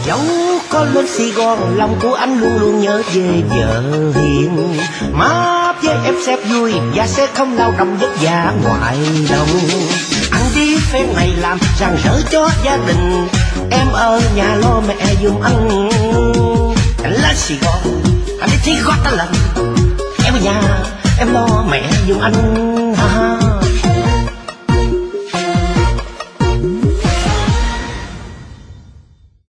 Dẫu có lên Sài Gòn, lòng của anh luôn luôn nhớ về vợ hiền. Má với em sẽ vui và sẽ không lao động vất vả ngoài đồng. Anh đi phen này làm rạng rỡ cho gia đình, em ở nhà lo mẹ giùm anh. Anh lên Sài Gòn, anh đi thi gót ta lần, em ở nhà em lo mẹ giùm anh. Ha ha.